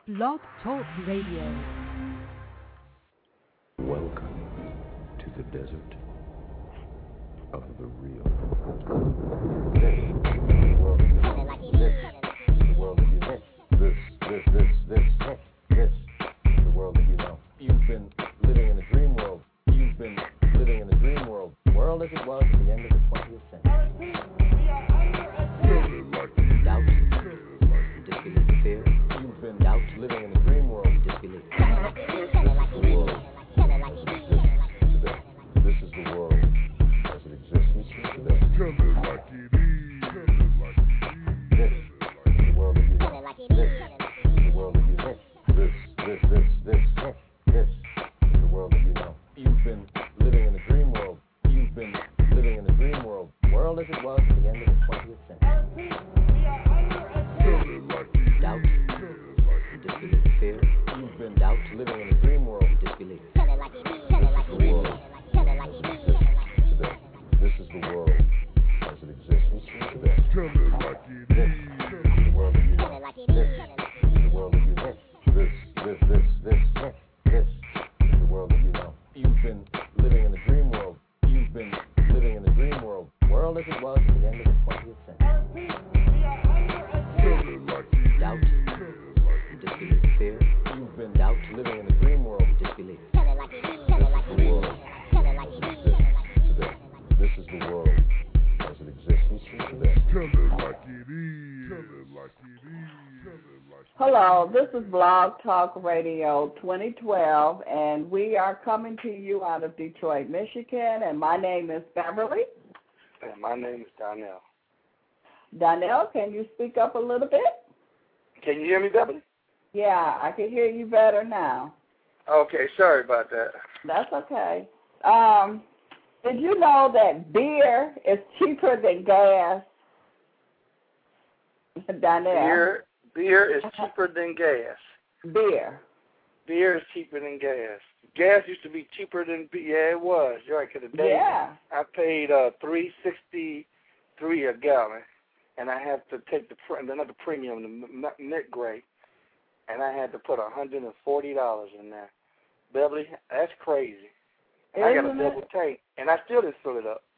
Blog Talk Radio. Welcome to the desert of the real. This is the world that you know. You've been living in a dream world. You've been living in a dream world. The world as it was at the end of the 20th century. Doubt, disbelief, fear. You've been doubt living in a dream world. Disbelief. The world. This is the world as it exists today. Tell it like it is. This is the world that you know. This is the world that you know. This is the world that you know. You've been living in a dream world. You've been living in a dream world. The world as it was at the end of the 20th century. Doubt, disbelief, fear. You've been doubt living in a dream world. Disbelief. The world. This is the world as it exists today. Tell it like it is. The world that you know. This is the world that you know. This is the world that you know. You've been living in a dream world. You've been living in a dream world. The world as it was at the end of the 20th century. Doubt, disbelief, fear. You've been doubt living in a dream world. Disbelief. The world. This is the world as it exists today. Tell it like it is. Tell it like it is. Hello, this is Blog Talk Radio 2012, and we are coming to you out of Detroit, Michigan, and my name is Beverly. And my name is Donnell. Donnell, can you speak up a little bit? Can you hear me, Beverly? Yeah, I can hear you better now. Okay, sorry about that. That's okay. Did you know that beer is cheaper than gas? Donnell. Beer is cheaper than gas. Beer is cheaper than gas. Gas used to be cheaper than beer. Yeah, it was. You're right. 'Cause today I paid $3.63 a gallon, and I had to take another premium, the mint gray, and I had to put $140 in there. Beverly, that's crazy. I got a double tank, and I still didn't fill it up.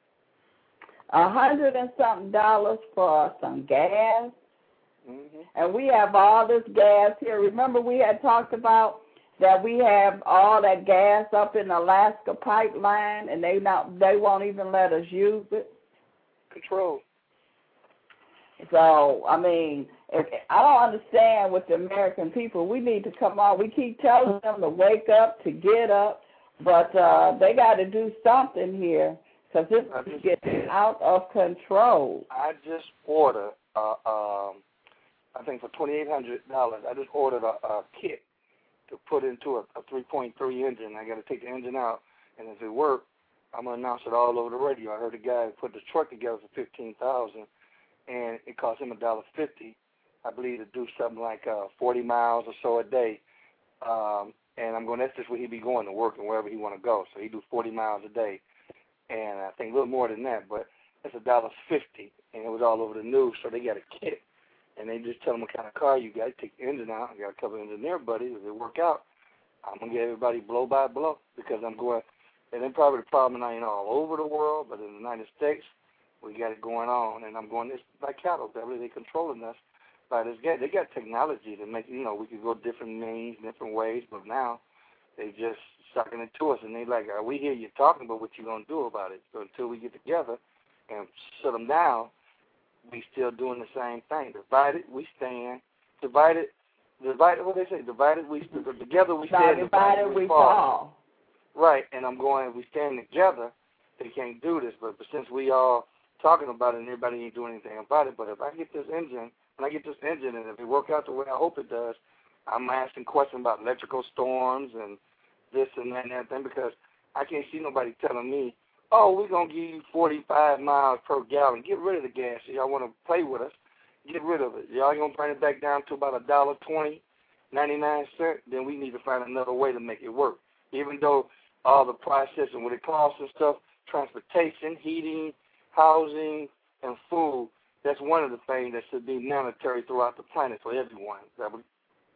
$100 and something for some gas. Mm-hmm. And we have all this gas here. Remember we had talked about that we have all that gas up in the Alaska pipeline, and they won't even let us use it. Control. So, I mean, I don't understand with the American people. We need to come on. We keep telling them to wake up, to get up, but they got to do something here because it's getting out of control. I just ordered I think for $2,800, I just ordered a kit to put into a 3.3 engine. I got to take the engine out, and if it works, I'm gonna announce it all over the radio. I heard a guy put the truck together for $15,000, and it cost him $1.50, I believe, to do something like 40 miles or so a day. And I'm going. That's just where he be going to work and wherever he want to go. So he do 40 miles a day, and I think a little more than that, but it's $1.50, and it was all over the news. So they got a kit. And they just tell them what kind of car you got. Take the engine out. I got a couple of engineer buddies. If they work out, I'm going to get everybody blow by blow because I'm going. And then probably the problem ain't all over the world, but in the United States, we got it going on. And I'm going, it's like cattle, Beverly. They controlling us by this game. They got technology to make, we could go different means, different ways, but now they just sucking it to us. And they like, we hear you talking, but what you going to do about it? So until we get together and shut them down, we still doing the same thing. Divided, we stand. Divided, what they say? Divided, we stand. Together, we stand. Divided, we fall. Right, and I'm going, we stand together, they can't do this. But since we all talking about it and everybody ain't doing anything about it, but if I get this engine, and if it work out the way I hope it does, I'm asking questions about electrical storms and this and that and everything because I can't see nobody telling me, oh, we're going to give you 45 miles per gallon. Get rid of the gas. Y'all want to play with us, get rid of it. Y'all going to bring it back down to about $1.20, 99 cents, then we need to find another way to make it work. Even though all the process and what it costs and stuff, transportation, heating, housing, and food, that's one of the things that should be mandatory throughout the planet for everyone.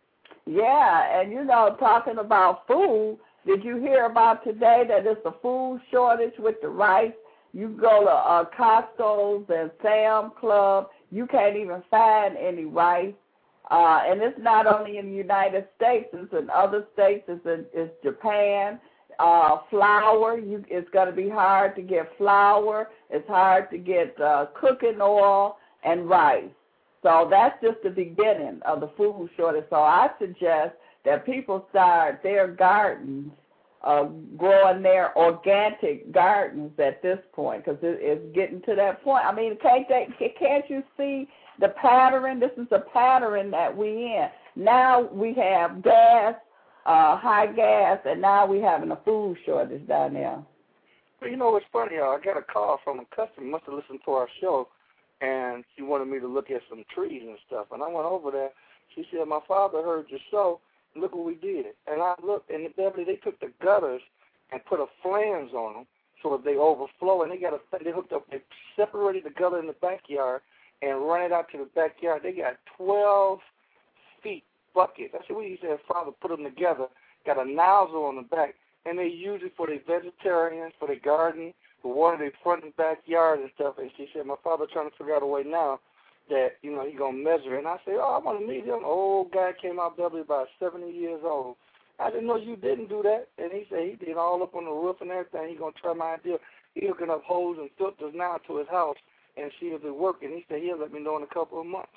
Yeah, and talking about food, did you hear about today that it's a food shortage with the rice? You go to Costco's and Sam's Club, you can't even find any rice. And it's not only in the United States, it's in other states, it's Japan. Flour, it's going to be hard to get flour. It's hard to get cooking oil and rice. So that's just the beginning of the food shortage. So I suggest that people start their gardens, growing their organic gardens at this point, because it's getting to that point. I mean, can't you see the pattern? This is the pattern that we in. Now we have gas, high gas, and now we having a food shortage down there. Well, you know what's funny? I got a call from a customer, must have listened to our show, and she wanted me to look at some trees and stuff. And I went over there. She said, my father heard your show. Look what we did. And I looked, and they took the gutters and put a flange on them so that they overflow. And they hooked up, they separated the gutter in the backyard and run it out to the backyard. They got 12 feet bucket. That's what he said, Father, put them together, got a nozzle on the back, and they use it for their vegetarians, for their garden, to water their front and backyard and stuff. And she said, my father trying to figure out a way now that, he going to measure. And I said, I want to meet him. An old guy came out W, about 70 years old. I didn't know you didn't do that. And he said he did all up on the roof and everything. He's going to try my idea. He's hooking up hoses and filters now to his house and see if it works. And he said he'll let me know in a couple of months.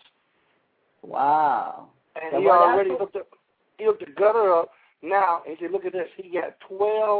Wow. And he already hooked the gutter up now. And he said, look at this. He got 12,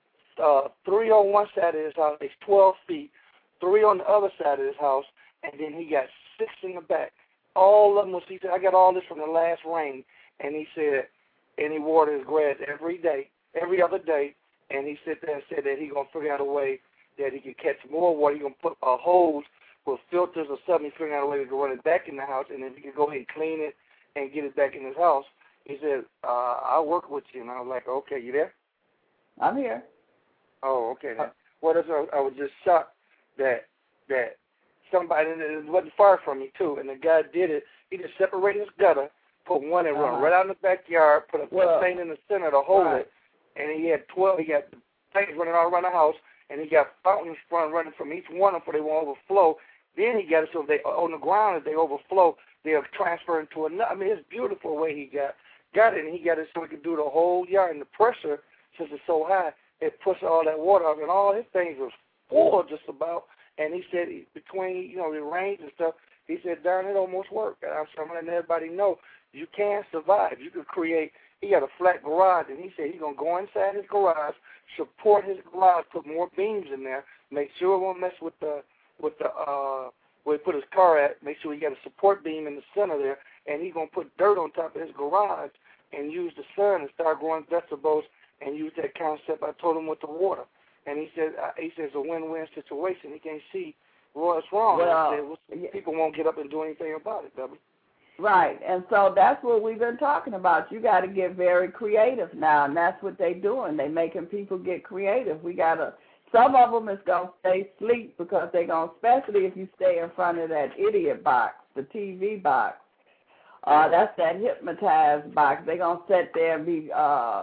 3 on one side of his house. It's 12 feet. 3 on the other side of his house. And then he got 6 in the back. All of them was, he said, I got all this from the last rain. And he said, and he watered his grass every day, every other day. And he said that he's going to figure out a way that he could catch more water. He's going to put a hose with filters or something. He's figuring out a way to run it back in the house. And then he can go ahead and clean it and get it back in his house. He said, I'll work with you. And I was like, okay, you there? I'm here. Oh, okay. Well, I was just shocked that somebody, and it wasn't far from me, too, and the guy did it. He just separated his gutter, put one and run right out in the backyard, put a thing in the center to hold it, and he had 12. He got things running all around the house, and he got fountains running from each one of them so they won't overflow. Then he got it so if they on the ground, if they overflow, they'll transfer into another. I mean, it's beautiful the way he got it, and he got it so he could do the whole yard. And the pressure, since it's so high, it pushed all that water off, and all his things was full just about. And he said between, the rains and stuff, he said, darn, it almost worked. And I'm letting everybody know you can survive. You can create. He got a flat garage, and he said he's going to go inside his garage, support his garage, put more beams in there, make sure it won't mess with where he put his car at, make sure he got a support beam in the center there, and he's going to put dirt on top of his garage and use the sun and start growing vegetables and use that concept I told him with the water. And he said it's a win-win situation. He can't see what's wrong. Well, people won't get up and do anything about it, Debbie. Right, and so that's what we've been talking about. You got to get very creative now, and that's what they're doing. They're making people get creative. Some of them is going to stay asleep because they're going to, especially if you stay in front of that idiot box, the TV box. That's that hypnotized box. They're going to sit there and be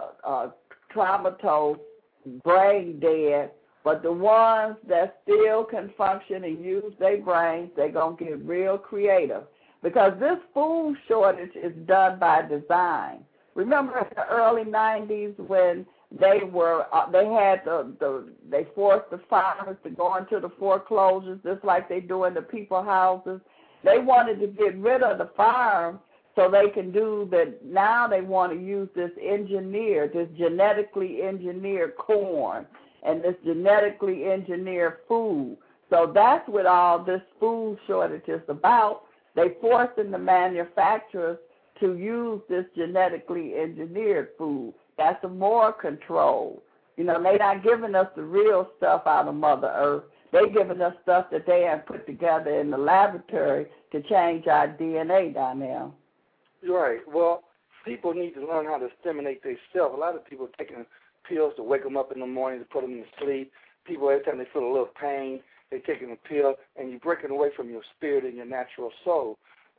comatose, brain dead, but the ones that still can function and use their brains, they're going to get real creative because this food shortage is done by design. Remember in the early 90s when they forced the farmers to go into the foreclosures just like they do in the people houses. They wanted to get rid of the farm so they can do that. Now they want to use this genetically engineered corn and this genetically engineered food. So that's what all this food shortage is about. They forcing the manufacturers to use this genetically engineered food. That's more control. They're not giving us the real stuff out of Mother Earth. They're giving us stuff that they have put together in the laboratory to change our DNA down there. Right. Well, people need to learn how to stimulate themselves. A lot of people are taking pills to wake them up in the morning to put them to sleep. People, every time they feel a little pain, they're taking a pill, and you're breaking away from your spirit and your natural soul.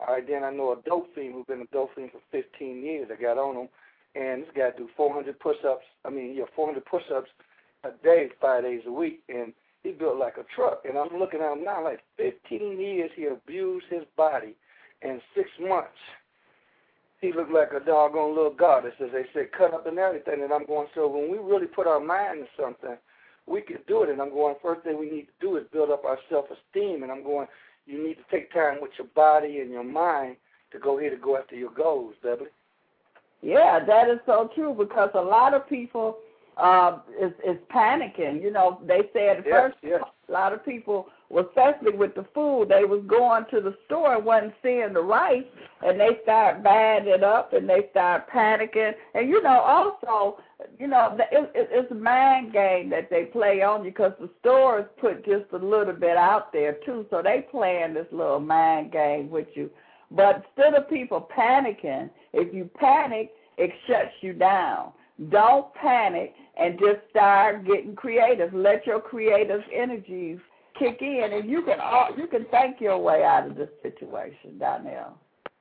All right, then I know a dope fiend who's been a dope fiend for 15 years. I got on him, and this guy do 400 push-ups. 400 push-ups a day, 5 days a week, and he built like a truck. And I'm looking at him now, like 15 years he abused his body, and 6 months he looked like a doggone little goddess, as they said, cut up and everything. And I'm going, so when we really put our mind to something, we can do it. And I'm going, first thing we need to do is build up our self-esteem. And I'm going, you need to take time with your body and your mind to go ahead and go after your goals, Beverly. Yeah, that is so true, because a lot of people is panicking. You know, they said at first a lot of people, especially with the food, they was going to the store and wasn't seeing the rice, and they start buying it up, and they start panicking. And, you know, also, you know, it's a mind game that they play on you, because the stores put just a little bit out there, too, so they playing this little mind game with you. But instead of people panicking, if you panic, it shuts you down. Don't panic and just start getting creative. Let your creative energies kick in, and you can think your way out of this situation, Donnell.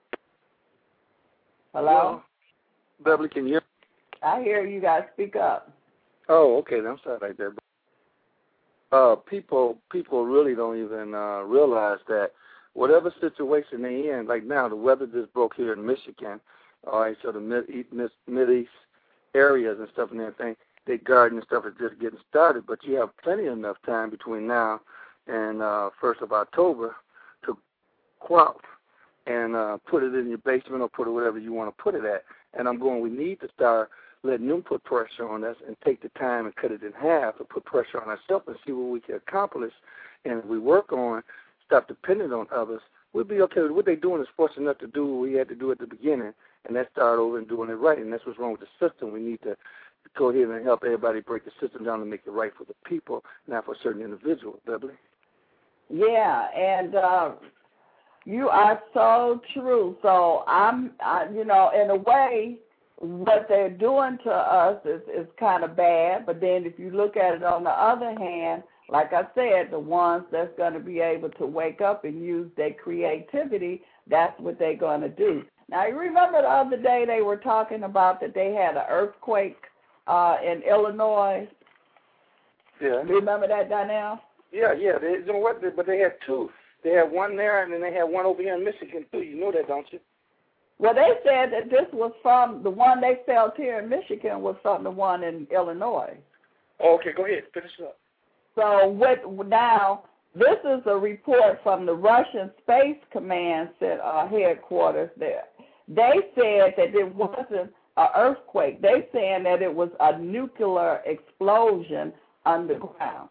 Hello? Yeah. Beverly, can you hear? I hear you guys. Speak up. Oh, okay. I'm sorry right there. People really don't even realize that whatever situation they in, like now the weather just broke here in Michigan, all right, so the Mideast areas and stuff and everything, their garden and stuff is just getting started, but you have plenty enough time between now and 1st of October to crop and put it in your basement or put it wherever you want to put it at. And I'm going, we need to start letting them put pressure on us and take the time and cut it in half and put pressure on ourselves and see what we can accomplish. And if we work on, stop depending on others, we'll be okay. What they're doing is forcing us to do what we had to do at the beginning, and let's start over and doing it right. And that's what's wrong with the system. We need to go ahead and help everybody break the system down and make it right for the people, not for certain individuals, Beverly. Yeah, and you are so true. So you know, in a way, what they're doing to us is kind of bad. But then if you look at it on the other hand, like I said, the ones that's going to be able to wake up and use their creativity, that's what they're going to do. Now, you remember the other day they were talking about that they had an earthquake in Illinois? Yeah. Do you remember that, Donnell? Yeah. But they had two. They had one there, and then they had one over here in Michigan, too. You know that, don't you? Well, they said that this was from the one they felt here in Michigan was from the one in Illinois. Oh, okay, go ahead. Finish up. So now, this is a report from the Russian Space Command headquarters there. They said that it wasn't an earthquake. They saying that it was a nuclear explosion underground.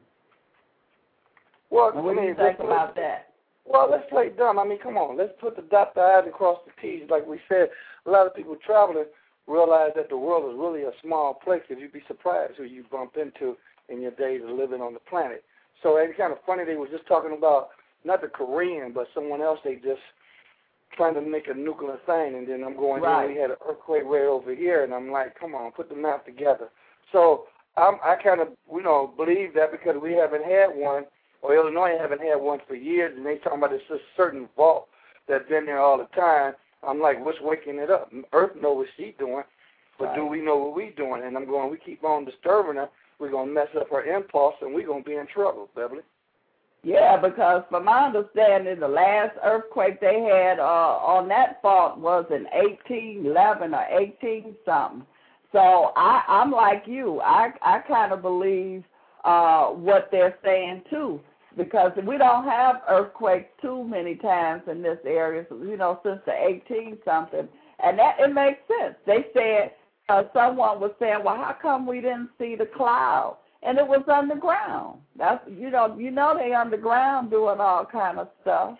Well, what do you think about that? Well, let's play dumb. I mean, come on. Let's put the dot the I's and cross the T's. Like we said, a lot of people traveling realize that the world is really a small place, because you'd be surprised who you bump into in your days of living on the planet. So it's kind of funny. They were just talking about not the Korean, but someone else. They just trying to make a nuclear thing, and then I'm going, right. We had an earthquake right over here, and I'm like, come on, put the map together. So I kind of, believe that, because we haven't had one, or Illinois haven't had one for years, and they talking about this certain vault that's been there all the time. I'm like, what's waking it up? Earth knows what she's doing, but right. Do we know what we're doing? And I'm going, we keep on disturbing her, we're going to mess up her impulse, and we're going to be in trouble, Beverly. Yeah, because from my understanding, the last earthquake they had on that fault was in 1811 or 18-something. So I'm like you. I kind of believe what they're saying, too, because we don't have earthquakes too many times in this area, since the 18-something. And that it makes sense. They said, someone was saying, well, how come we didn't see the cloud? And it was underground. That's they underground doing all kind of stuff.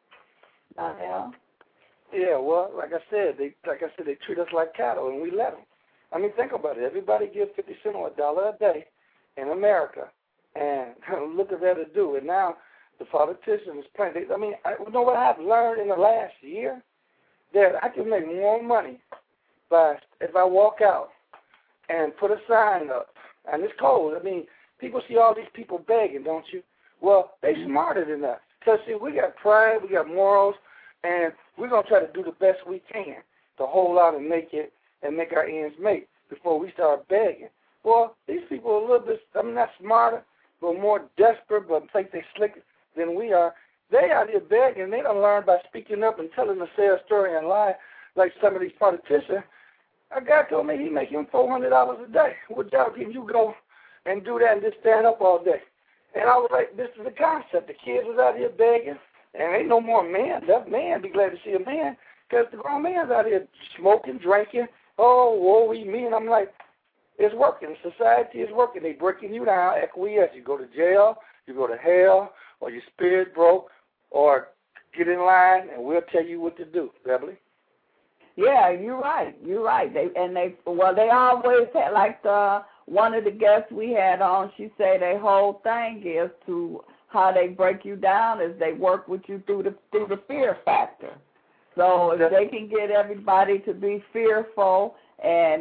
Yeah, well, like I said, they treat us like cattle, and we let them. I mean, think about it. Everybody gives 50 cents or $1 a day in America, and look at that to do. And now the politicians playing. You know what I've learned in the last year? That I can make more money if I walk out and put a sign up. And it's cold. I mean, people see all these people begging, don't you? Well, they smarter than us. Because, see, we got pride, we got morals, and we're going to try to do the best we can to hold out and make it and make our ends meet before we start begging. Well, these people are a little bit, not smarter, but more desperate, but think they're slicker than we are. They out here begging. They don't learn by speaking up and telling a sad story and lie like some of these politicians. A guy told me he making $400 a day. What job can you go and do that and just stand up all day? And I was like, this is the concept. The kids is out here begging, and ain't no more men. That man be glad to see a man, because the grown man's out here smoking, drinking. Oh, woe me. And I'm like, it's working. Society is working. They breaking you down, acquiesce. You go to jail, you go to hell, or your spirit broke, or get in line, and we'll tell you what to do, Beverly. Yeah, you're right. They always had, like one of the guests we had on, she said their whole thing is to how they break you down is they work with you through the fear factor. So if they can get everybody to be fearful and,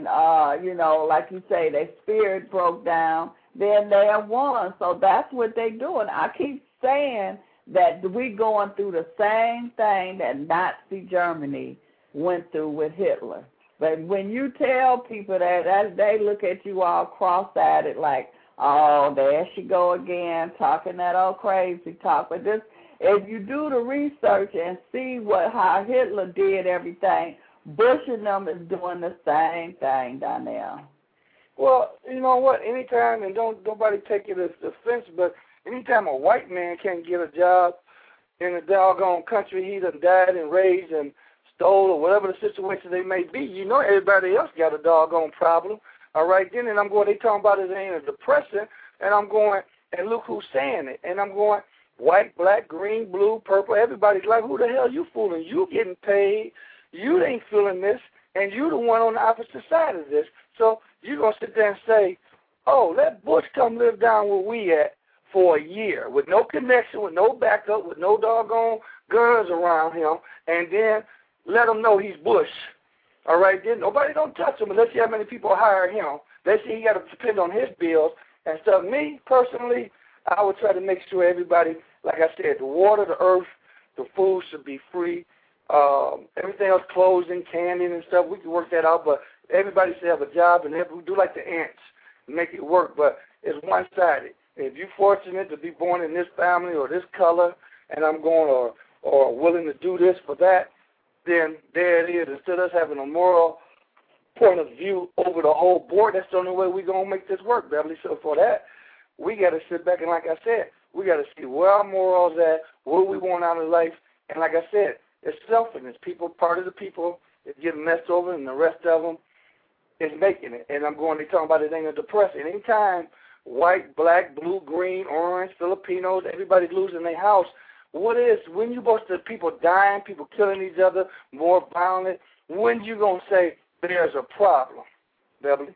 like you say, their spirit broke down, then they have won. So that's what they're doing. I keep saying that we're going through the same thing that Nazi Germany went through with Hitler. But when you tell people that they look at you all cross-eyed like, oh, there she go again, talking that old crazy talk. But this, if you do the research and see how Hitler did everything, Bush and them is doing the same thing down there. Well, you know what? Anytime, and nobody take it as offense, but anytime a white man can't get a job in a doggone country he done died and raised and stole or whatever the situation they may be, you know everybody else got a doggone problem. All right, then, and I'm going, they talking about it ain't a depression, and I'm going, and look who's saying it. And I'm going, white, black, green, blue, purple, everybody's like, who the hell you fooling? You getting paid, you ain't feeling this, and you the one on the opposite side of this. So you're going to sit there and say, oh, let Bush come live down where we at for a year with no connection, with no backup, with no doggone guns around him, and then let him know he's Bush. All right, then nobody don't touch him unless you have many people hire him. They see he got to depend on his bills and stuff. Me, personally, I would try to make sure everybody, like I said, the water, the earth, the food should be free. Everything else, clothing, candy and stuff, we can work that out, but everybody should have a job, and we do like the ants, make it work, but it's one-sided. If you're fortunate to be born in this family or this color, and I'm going or willing to do this for that, then there it is. Instead of us having a moral point of view over the whole board, that's the only way we're going to make this work, Beverly. So for that, we got to sit back and, like I said, we got to see where our morals at, what we want out of life. And like I said, it's selfishness. Part of the people is getting messed over, and the rest of them is making it. And I'm going to talk about it ain't a depression. Anytime white, black, blue, green, orange, Filipinos, everybody's losing their house, when you boast of people dying, people killing each other, more violent, when you going to say there's a problem, Beverly?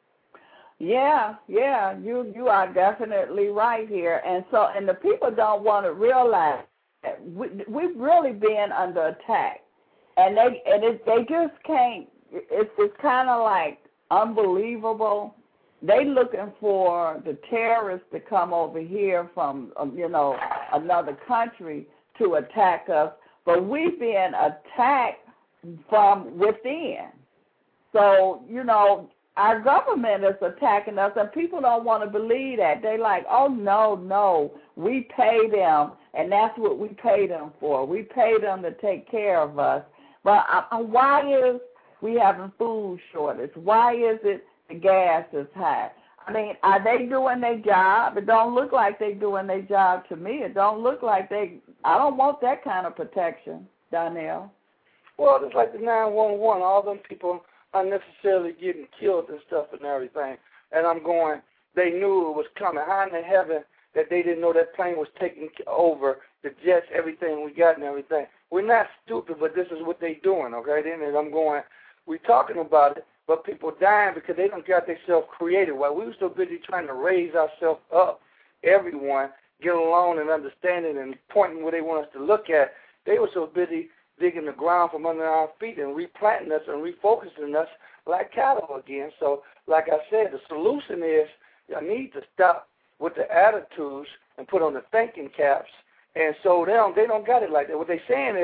Yeah, you are definitely right here. And the people don't want to realize that we've really been under attack. And they just can't, it's kind of like unbelievable. They looking for the terrorists to come over here from, another country to attack us, but we've been attacked from within. So, our government is attacking us, and people don't want to believe that. They like, oh, no, we pay them, and that's what we pay them for. We pay them to take care of us. But why is we having food shortage? Why is it the gas is high? I mean, are they doing their job? It don't look like they doing their job to me. It don't look like I don't want that kind of protection, Donnell. Well, it's like the 911. All them people unnecessarily getting killed and stuff and everything. And I'm going, they knew it was coming. How in the heaven that they didn't know that plane was taking over the jets, everything we got and everything. We're not stupid, but this is what they doing, okay? Then I'm going, we're talking about it, but people dying because they don't got themselves created. While we were so busy trying to raise ourselves up, everyone, get along and understanding and pointing where they want us to look at, they were so busy digging the ground from under our feet and replanting us and refocusing us like cattle again. So, like I said, the solution is you need to stop with the attitudes and put on the thinking caps. And so they don't got it like that. What they're saying is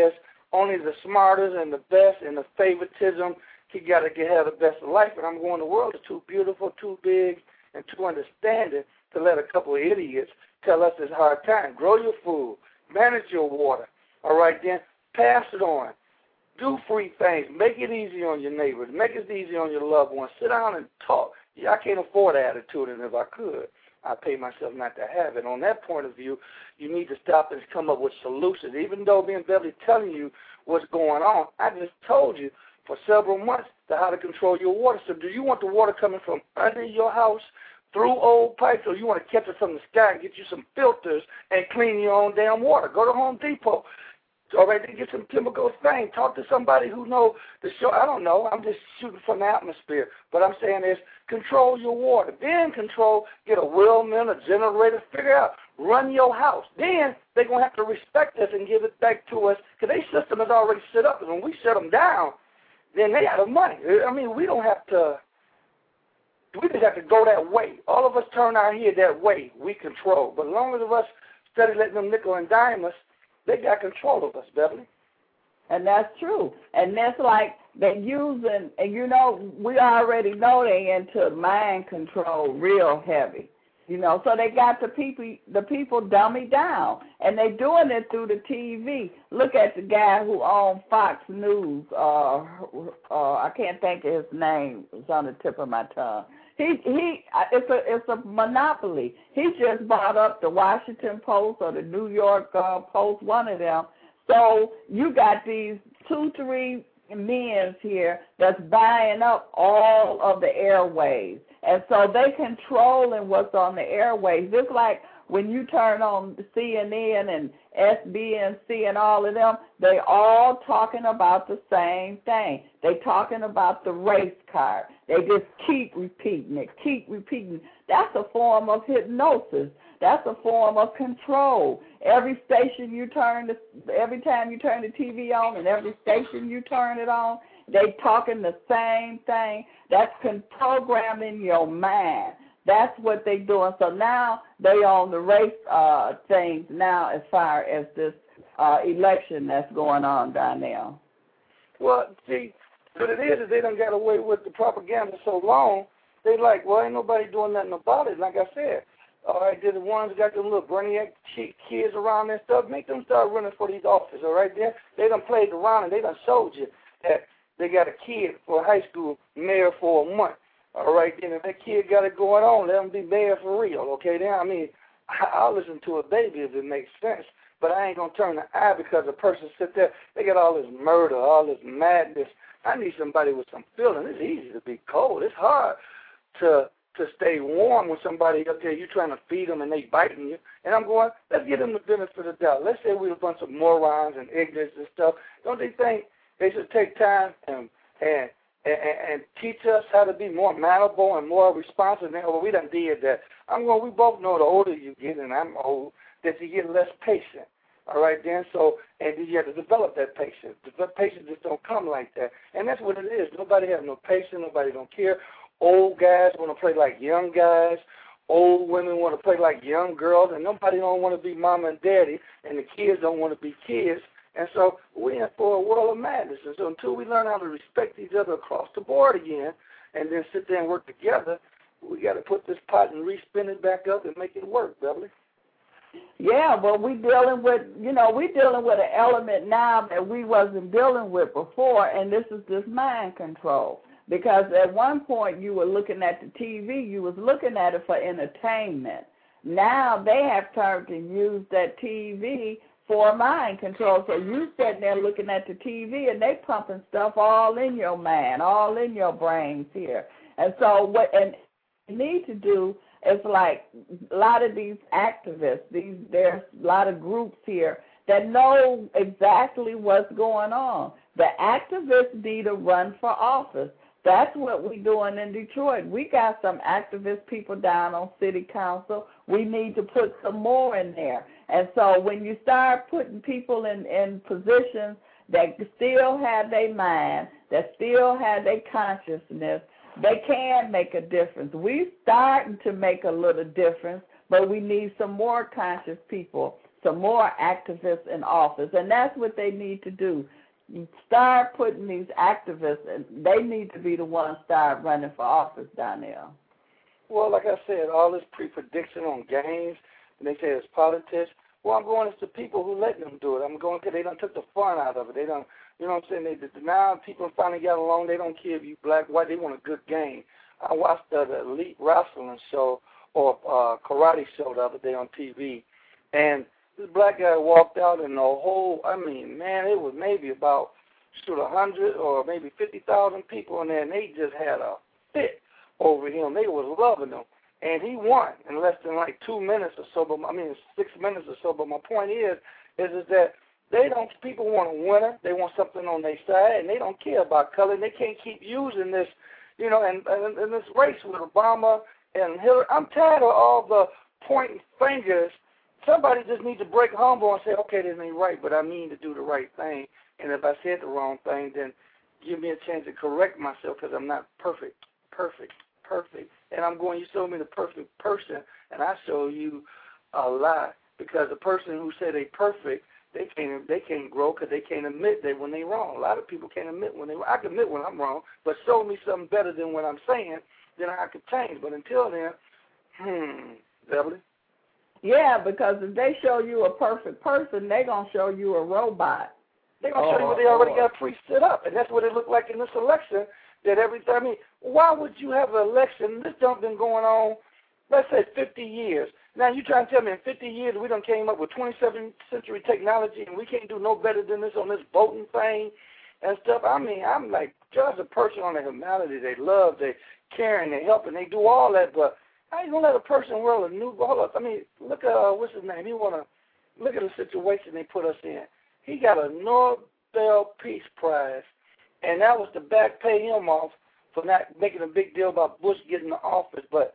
only the smartest and the best and the favoritism, he got to have the best of life. And I'm going, the world is too beautiful, too big, and too understanding to let a couple of idiots tell us it's hard time. Grow your food. Manage your water. All right, then. Pass it on. Do free things. Make it easy on your neighbors. Make it easy on your loved ones. Sit down and talk. Yeah, I can't afford attitude, and if I could, I'd pay myself not to have it. On that point of view, you need to stop and come up with solutions. Even though me and Beverly telling you what's going on, I just told you for several months how to control your water. So do you want the water coming from under your house through old pipes, or you want to catch it from the sky and get you some filters and clean your own damn water? Go to Home Depot. All right, then get some chemical thing. Talk to somebody who knows the show. I don't know. I'm just shooting from the atmosphere. But I'm saying is control your water. Then get a wheelman, a generator, figure out, run your house. Then they're going to have to respect us and give it back to us because their system is already set up. And when we shut them down, then they out of money. I mean, we don't have to. We just have to go that way. All of us turn our head that way. We control. But as long as of us study letting them nickel and dime us, they got control of us, Beverly. And that's true. And that's like they're using, and you know, we already know they into mind control real heavy. You know, so they got the people dummy down, and they doing it through the TV. Look at the guy who owned Fox News. I can't think of his name. It's on the tip of my tongue. It's a monopoly. He just bought up the Washington Post or the New York Post, one of them. So you got these 2-3 men here that's buying up all of the airwaves. And so they controlling what's on the airwaves. Just like when you turn on CNN and SBNC and all of them, they all talking about the same thing. They talking about the race card. They just keep repeating it. That's a form of hypnosis. That's a form of control. Every time you turn the TV on and every station you turn it on, they talking the same thing. That's programming your mind. That's what they doing. So now they on the race things now as far as this election that's going on down there. Well, see, what it is they done got away with the propaganda so long, they like, well, ain't nobody doing nothing about it. Like I said, all right, they're the ones that got them little brainiac kids around and stuff. Make them start running for these offices, all right? They done played around and they done showed you that they got a kid for high school mayor for a month. All right, then if that kid got it going on, let him be mayor for real, okay? Then, I mean, I'll listen to a baby if it makes sense, but I ain't going to turn an eye because a person sit there, they got all this murder, all this madness. I need somebody with some feeling. It's easy to be cold. It's hard to stay warm when somebody up there, you're trying to feed them and they biting you. And I'm going, let's give them the benefit of the doubt. Let's say we're a bunch of morons and ignorance and stuff. Don't they think they should take time and teach us how to be more mannerable and more responsive? Well, we done did that. I'm going, we both know the older you get, and I'm old, that you get less patient. All right, then, so, and you have to develop that patience. The patience just don't come like that. And that's what it is. Nobody has no patience. Nobody don't care. Old guys want to play like young guys. Old women want to play like young girls. And nobody don't want to be mama and daddy. And the kids don't want to be kids. And so we're in for a world of madness. And so until we learn how to respect each other across the board again and then sit there and work together, we got to put this pot and respin it back up and make it work, Beverly. Yeah, well, we're dealing with an element now that we wasn't dealing with before, and this is this mind control. Because at one point you were looking at the TV, you was looking at it for entertainment. Now they have turned to use that TV for mind control. So you sitting there looking at the TV, and they pumping stuff all in your mind, all in your brains here. And so what you need to do is, like a lot of these activists, there's a lot of groups here that know exactly what's going on. The activists need to run for office. That's what we're doing in Detroit. We got some activist people down on city council. We need to put some more in there. And so when you start putting people in positions that still have their mind, that still have their consciousness, they can make a difference. We're starting to make a little difference, but we need some more conscious people, some more activists in office. And that's what they need to do. You start putting these activists, and they need to be the ones start running for office down there. Well, like I said, all this pre-prediction on games, and they say it's politics. Well, I'm going to the people who let them do it. I'm going because they done took the fun out of it. They done, you know what I'm saying? Now people finally got along. They don't care if you black, white. They want a good game. I watched the Elite Wrestling show or karate show the other day on TV, and this black guy walked out, and the whole, I mean, man, it was maybe about 100 or maybe 50,000 people in there, and they just had a fit over him. They was loving him. And he won in less than like 2 minutes or so. But 6 minutes or so. But my point is that people want a winner. They want something on their side, and they don't care about color. And they can't keep using this, you know, and this race with Obama and Hillary. I'm tired of all the pointing fingers. Somebody just needs to break humble and say, okay, this ain't right, but I mean to do the right thing. And if I said the wrong thing, then give me a chance to correct myself because I'm not perfect. And I'm going, you show me the perfect person, and I show you a lie. Because the person who said they perfect, they can't grow because they can't admit that when they're wrong. A lot of people can't admit when I can admit when I'm wrong, but show me something better than what I'm saying, then I could change. But until then, Beverly? Yeah, because if they show you a perfect person, they're going to show you a robot. They're going to show you what they already got pre-set up, and that's what it looked like in this election. That every time, I mean, why would you have an election? This junk been going on, let's say, 50 years. Now, you trying to tell me in 50 years we done came up with 27th century technology and we can't do no better than this on this voting thing and stuff? I mean, I'm like, just a person on their humanity. They love, they caring, they helping, they do all that, but how you going to let a person roll a new, hold up, I mean, look at, what's his name? You want to look at the situation they put us in. He got a Nobel Peace Prize. And that was to back pay him off for not making a big deal about Bush getting the office. But,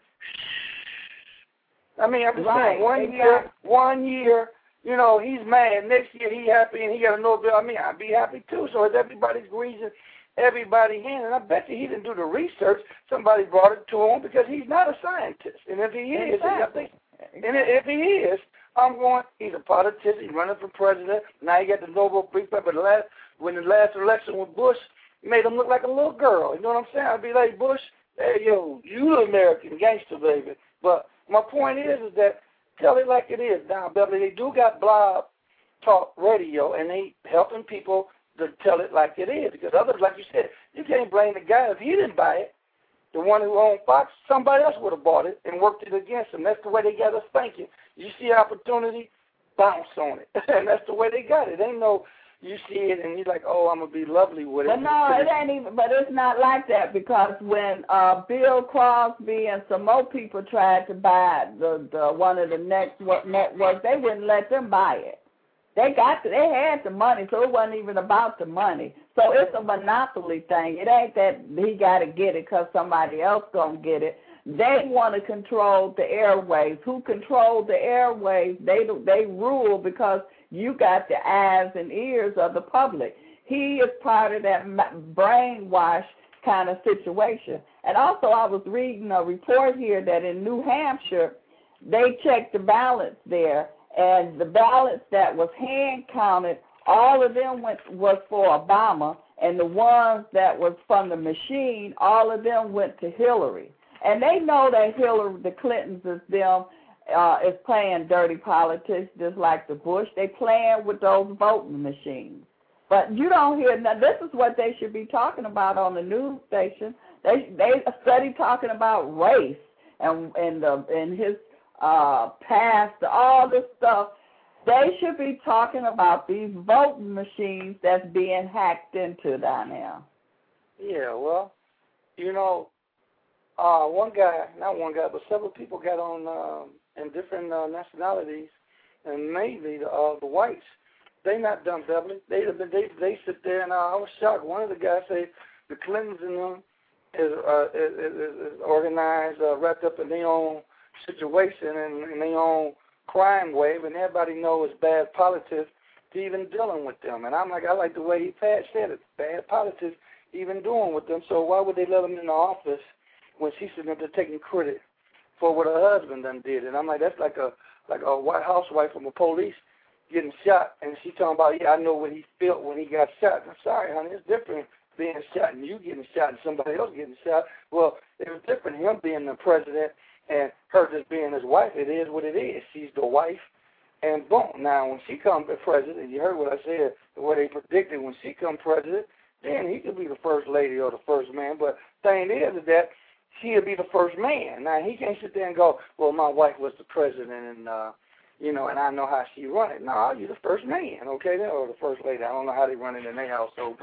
I mean, I'm just saying, 1 year, you know, he's mad. Next year he happy and he got a Nobel. I mean, I'd be happy too. So it's everybody's greasing everybody's hand. And I bet you he didn't do the research. Somebody brought it to him because he's not a scientist. And if he is, if he is, I'm going, he's a politician. He's running for president. Now he got the Nobel Peace Prize. But when the last election with Bush, made him look like a little girl. You know what I'm saying? I'd be like, Bush, hey, yo, you the American gangster, baby. But my point is that tell it like it is. Now, Beverly, they do got Blog Talk Radio, and they helping people to tell it like it is. Because others, like you said, you can't blame the guy if he didn't buy it. The one who owned Fox, somebody else would have bought it and worked it against him. That's the way they got us thinking. You see opportunity, bounce on it. And that's the way they got it. Ain't no... You see it and you're like, oh, I'm going to be lovely with it. But no, it ain't even, but it's not like that because when Bill Crosby and some more people tried to buy the one of the networks, they wouldn't let them buy it. They had the money, so it wasn't even about the money. So it's a monopoly thing. It ain't that he got to get it because somebody else going to get it. They want to control the airwaves. Who control the airwaves? They rule because you got the eyes and ears of the public. He is part of that brainwash kind of situation. And also I was reading a report here that in New Hampshire, they checked the ballots there, and the ballots that was hand counted, all of them was for Obama, and the ones that was from the machine, all of them went to Hillary. And they know that the Clintons is playing dirty politics just like the Bush. They playing with those voting machines. But you don't hear now. This is what they should be talking about on the news station. They study talking about race and his past, all this stuff. They should be talking about these voting machines that's being hacked into down there. Yeah, well, you know, but several people got on in different nationalities, and mainly the whites. They not dumb, Beverly. They sit there, and I was shocked. One of the guys said the Clintons and them is organized, wrapped up in their own situation and their own crime wave, and everybody knows it's bad politics to even dealing with them. And I'm like, I like the way he said it, bad politics even doing with them. So why would they let them in the office when she's sitting there taking credit for what her husband done did? And I'm like, that's like a white housewife from the police getting shot, and she talking about, yeah, I know what he felt when he got shot. I'm sorry, honey, it's different being shot and you getting shot and somebody else getting shot. Well, it was different him being the president and her just being his wife. It is what it is. She's the wife, and boom. Now, when she comes to president, you heard what I said, what they predicted when she comes president, then he could be the first lady or the first man. But the thing is that she'll be the first man. Now, he can't sit there and go, well, my wife was the president and, and I know how she run it. No, you're the first man, okay, or the first lady. I don't know how they run it in their household,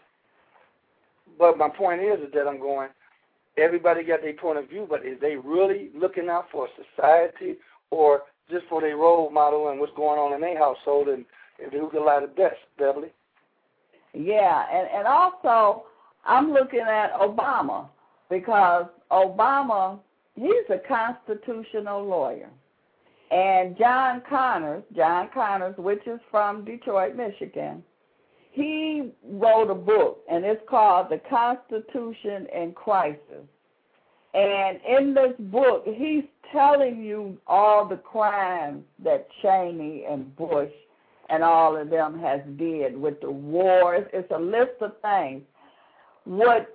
but my point is that I'm going, everybody got their point of view, but is they really looking out for society or just for their role model and what's going on in their household and who can lie the best, Beverly? Yeah, and also I'm looking at Obama because Obama, he's a constitutional lawyer. And John Connors, which is from Detroit, Michigan, he wrote a book, and it's called The Constitution in Crisis. And in this book, he's telling you all the crimes that Cheney and Bush and all of them has did with the wars. It's a list of things. What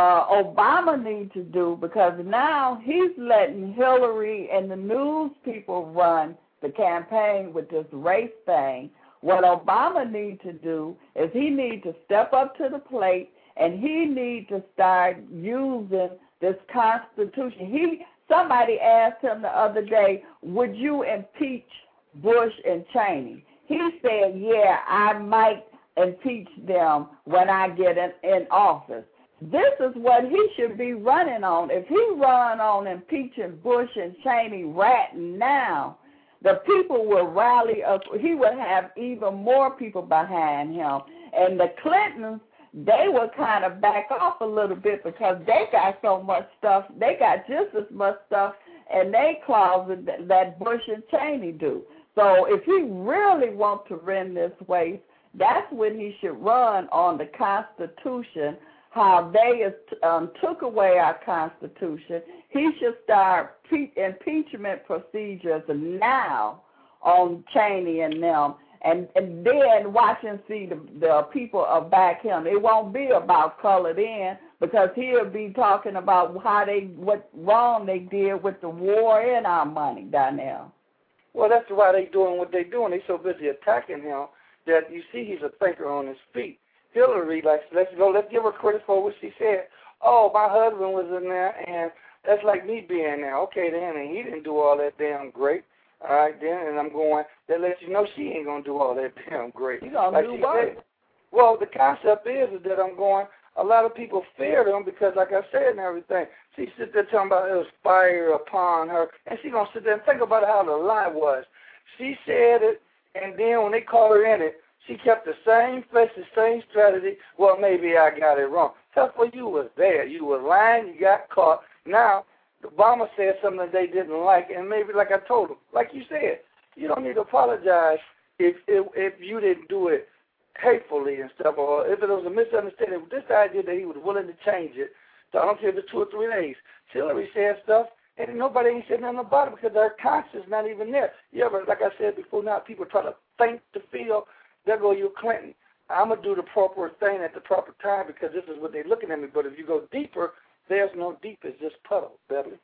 Obama needs to do, because now he's letting Hillary and the news people run the campaign with this race thing. What Obama needs to do is he needs to step up to the plate and he needs to start using this Constitution. Somebody asked him the other day, would you impeach Bush and Cheney? He said, yeah, I might impeach them when I get in office. This is what he should be running on. If he run on impeaching Bush and Cheney right now, the people will rally up. He would have even more people behind him. And the Clintons, they will kind of back off a little bit because they got so much stuff. They got just as much stuff in their closet that Bush and Cheney do. So if he really wants to win this race, that's when he should run on the Constitution, how they took away our Constitution. He should start impeachment procedures now on Cheney and them, and then watch and see the people back him. It won't be about colored in, because he'll be talking about what wrong they did with the war and our money down there. Well, that's why they doing what they doing. They so busy attacking him that you see he's a thinker on his feet. Hillary, let's give her credit for what she said. Oh, my husband was in there, and that's like me being there. Okay, then, and he didn't do all that damn great. All right, then, and I'm going, that lets you know she ain't going to do all that damn great. She's going to do what? Well, the concept is that I'm going, a lot of people fear them because, like I said and everything, she sit there talking about it was fire upon her, and she going to sit there and think about how the lie was. She said it, and then when they called her in it, she kept the same face, the same strategy. Well, maybe I got it wrong. Tough for you was there. You were lying. You got caught. Now, Obama said something that they didn't like, and maybe like I told them, like you said, you don't need to apologize if you didn't do it hatefully and stuff, or if it was a misunderstanding. This idea that he was willing to change it, so I don't care if it's 2 or 3 days. Hillary said stuff, and nobody ain't said nothing about it because their conscience not even there. You ever, like I said before, now people try to think to feel. There go you, Clinton. I'm going to do the proper thing at the proper time because this is what they're looking at me. But if you go deeper, there's no deep. It's just puddle, Beverly.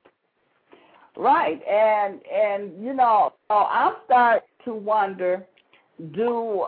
Right. And I'm starting to wonder, do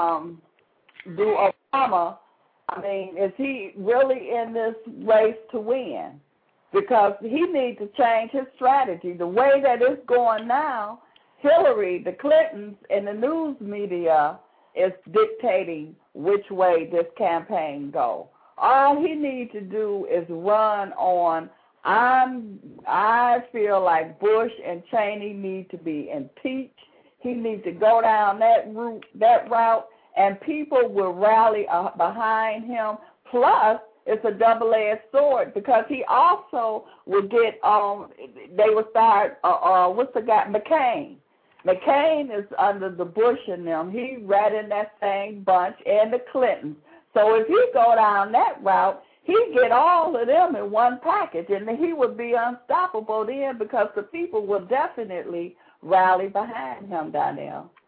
Obama, is he really in this race to win? Because he needs to change his strategy. The way that it's going now, Hillary, the Clintons, and the news media is dictating which way this campaign go. All he needs to do is run on, I feel like Bush and Cheney need to be impeached. He needs to go down that route, and people will rally behind him. Plus, it's a double-edged sword because he also will get, they will start, what's the guy, McCain. McCain is under the Bush and them. He right in that same bunch, and the Clintons. So if he go down that route, he get all of them in one package, and he would be unstoppable then because the people will definitely rally behind him down there.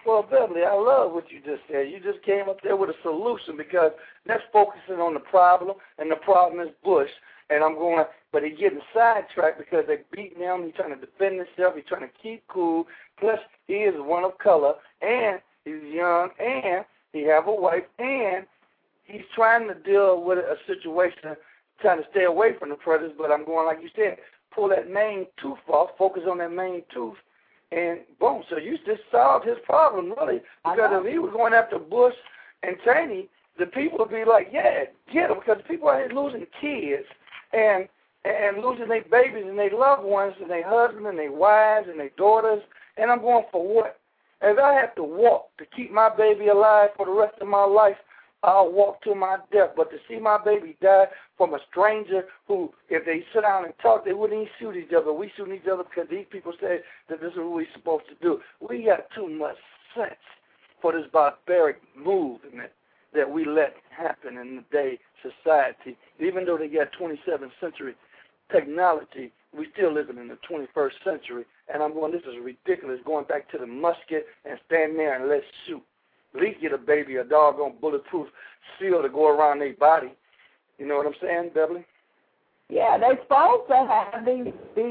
Well, Beverly, I love what you just said. You just came up there with a solution because that's focusing on the problem, and the problem is Bush. And I'm going, but he's getting sidetracked because they're beating him. He's trying to defend himself. He's trying to keep cool. Plus, he is one of color, and he's young, and he have a wife, and he's trying to deal with a situation, trying to stay away from the predators. But I'm going, like you said, pull that main tooth off, focus on that main tooth, and boom. So you just solved his problem, really. Because if he was going after Bush and Cheney, the people would be like, yeah, get him, because people are losing kids and losing their babies and their loved ones and their husbands and their wives and their daughters. And I'm going, for what? If I have to walk to keep my baby alive for the rest of my life, I'll walk to my death. But to see my baby die from a stranger who, if they sit down and talk, they wouldn't even shoot each other. We shoot each other because these people say that this is what we're supposed to do. We got too much sense for this barbaric movement that we let happen in today's society. Even though they got 27th century technology, we still living in the 21st century. And I'm going, this is ridiculous, going back to the musket and stand there and let's shoot. At least get a baby, a doggone bulletproof seal to go around their body. You know what I'm saying, Beverly? Yeah, they're supposed to have these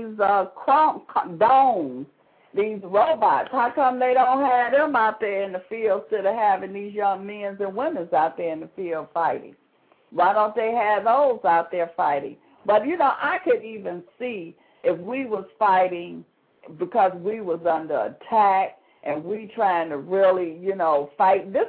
domes, these robots. How come they don't have them out there in the field instead of having these young men and women out there in the field fighting? Why don't they have those out there fighting? But, you know, I could even see if we was fighting because we was under attack and we trying to really, you know, fight. This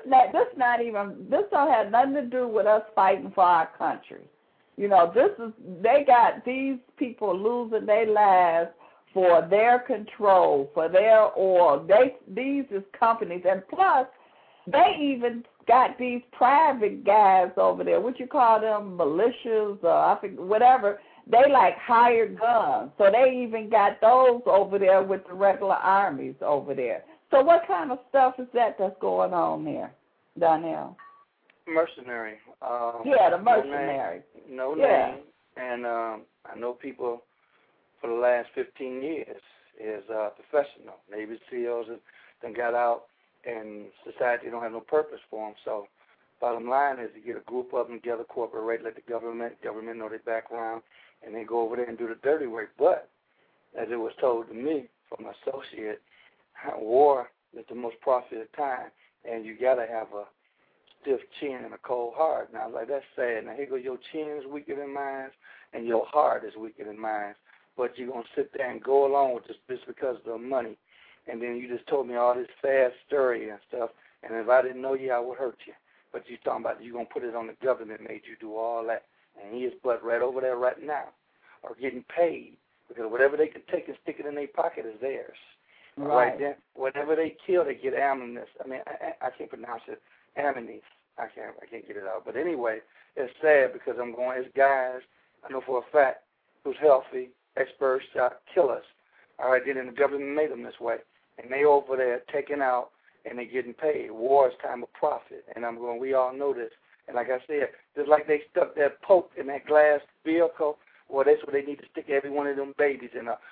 don't have nothing to do with us fighting for our country. You know, they got these people losing their lives for their control, for their oil. These is companies, and plus, they even got these private guys over there. What you call them, militias, or I think whatever. They like hired guns, so they even got those over there with the regular armies over there. So what kind of stuff is that's going on there, Donnell? Mercenary. Yeah, the mercenary. No name. And I know people for the last 15 years is professional. Navy SEALs and got out, and society don't have no purpose for them. So bottom line is you get a group of them together, cooperate, let the government know their background, and they go over there and do the dirty work. But as it was told to me from an associate, war is the most profitable time, and you got to have a stiff chin and a cold heart. Now, like, that's sad. Now, here goes your chin is weaker than mine, and your heart is weaker than mine. But you're going to sit there and go along with this just because of the money. And then you just told me all this fast story and stuff, and if I didn't know you, I would hurt you. But you're talking about you're going to put it on the government, made you do all that. And he is butt right over there right now, or getting paid, because whatever they can take and stick it in their pocket is theirs. Right then, whatever they kill, they get ammunition. I mean, I can't pronounce it. Ammunition. I can't get it out. But anyway, it's sad because I'm going, it's guys, I know for a fact, who's healthy, experts, killers. All right, then the government made them this way. And they over there taking out and they getting paid. War is time of profit. And I'm going, we all know this. And like I said, just like they stuck that Pope in that glass vehicle, well, that's what they need to stick every one of them babies in a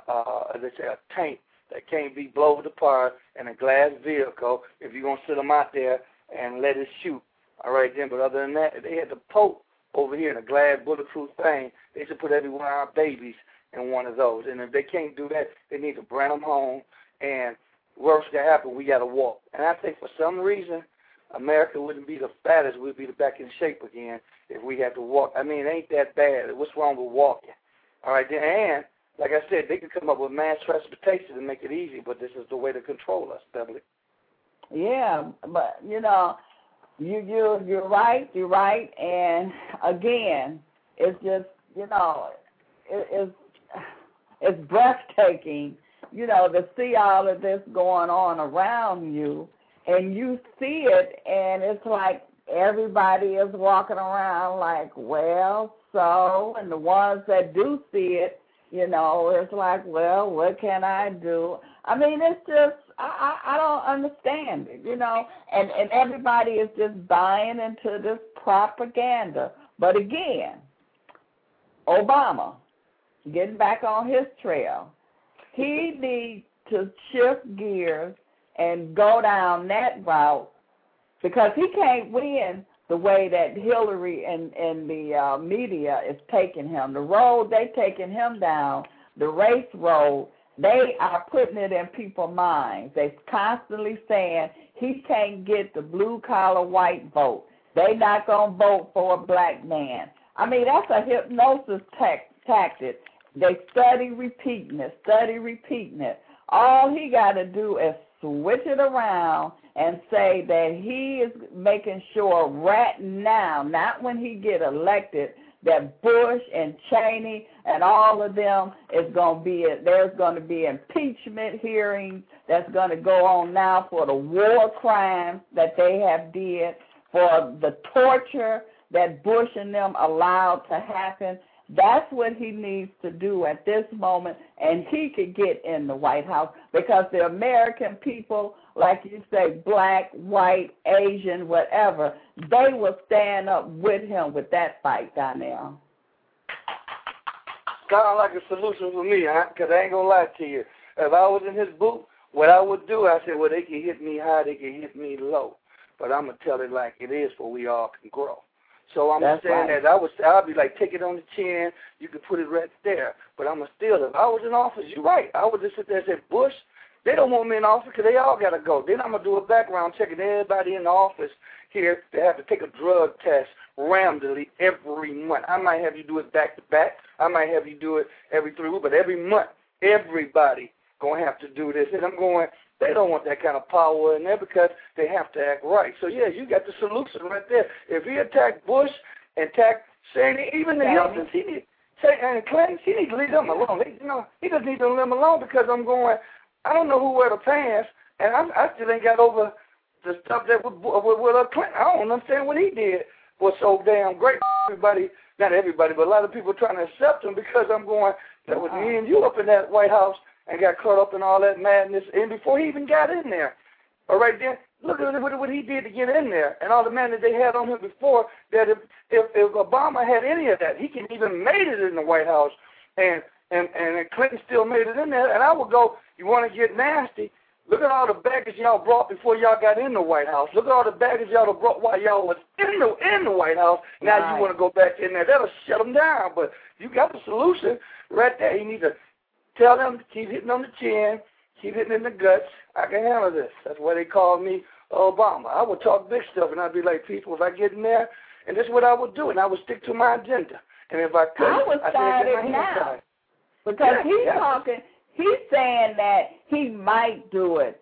tank that can't be blown apart in a glass vehicle if you're going to sit them out there and let it shoot. All right, then, but other than that, if they had the Pope over here in a glass bulletproof thing, they should put every one of our babies in one of those. And if they can't do that, they need to bring them home, and worse can happen, we got to walk. And I think for some reason, America wouldn't be the fattest. We'd be back in shape again if we had to walk. I mean, it ain't that bad. What's wrong with walking? All right, then, and like I said, they could come up with mass transportation to make it easy, but this is the way to control us, Beverly. Yeah, but, you know, you're right, and again, it's just, you know, it's breathtaking, you know, to see all of this going on around you, and you see it, and it's like everybody is walking around like, well, so, and the ones that do see it, you know, it's like, well, what can I do? I mean, it's just, I don't understand it, you know, and everybody is just buying into this propaganda. But again, Obama, getting back on his trail, he needs to shift gears and go down that route, because he can't win the way that Hillary and the media is taking him. The road they taking him down, the race road, they are putting it in people's minds. They're constantly saying he can't get the blue-collar white vote. They not going to vote for a black man. I mean, that's a hypnosis tactic. They study repeating it. All he got to do is switch it around and say that he is making sure right now, not when he get elected, that Bush and Cheney and all of them there's going to be impeachment hearings that's going to go on now for the war crimes that they have did, for the torture that Bush and them allowed to happen. That's what he needs to do at this moment, and he could get in the White House, because the American people, like you say, black, white, Asian, whatever, they will stand up with him with that fight down there. Sounds like a solution for me, because I ain't going to lie to you. If I was in his booth, what I would do, I said, well, they can hit me high, they can hit me low, but I'm going to tell it like it is so we all can grow. So I'm saying right. That I'll be like, take it on the chin, you can put it right there. But I'm going to steal it. If I was in office, you're right. I would just sit there and say, Bush, they don't want me in office because they all got to go. Then I'm going to do a background check, and everybody in the office here, they have to take a drug test randomly every month. I might have you do it back to back. I might have you do it every 3 weeks, but every month, everybody going to have to do this. And I'm going, they don't want that kind of power in there because they have to act right. So, yeah, you got the solution right there. If he attacked Bush and attacked Cheney, even the Hiltons, and Clinton, he needs to leave them alone. He just needs to leave them alone, because I'm going, I don't know who wear the pants, and I still ain't got over the stuff that with Clinton. I don't understand what he did was so damn great. Everybody, not everybody, but a lot of people trying to accept him, because I'm going, that was me and you up in that White House and got caught up in all that madness, and before he even got in there. All right, then, look at what he did to get in there, and all the madness they had on him before, that if Obama had any of that, he could even made it in the White House, and Clinton still made it in there. And I would go, you want to get nasty, look at all the baggage y'all brought before y'all got in the White House. Look at all the baggage y'all brought while y'all was in the White House. Now right. You want to go back in there. That'll shut them down, but you got the solution right there. You need to tell them to keep hitting on the chin, keep hitting in the guts. I can handle this. That's why they call me Obama. I would talk big stuff, and I'd be like, people, if I get in there, and this is what I would do, and I would stick to my agenda. And if I couldn't, I would start it now. Because he's saying that he might do it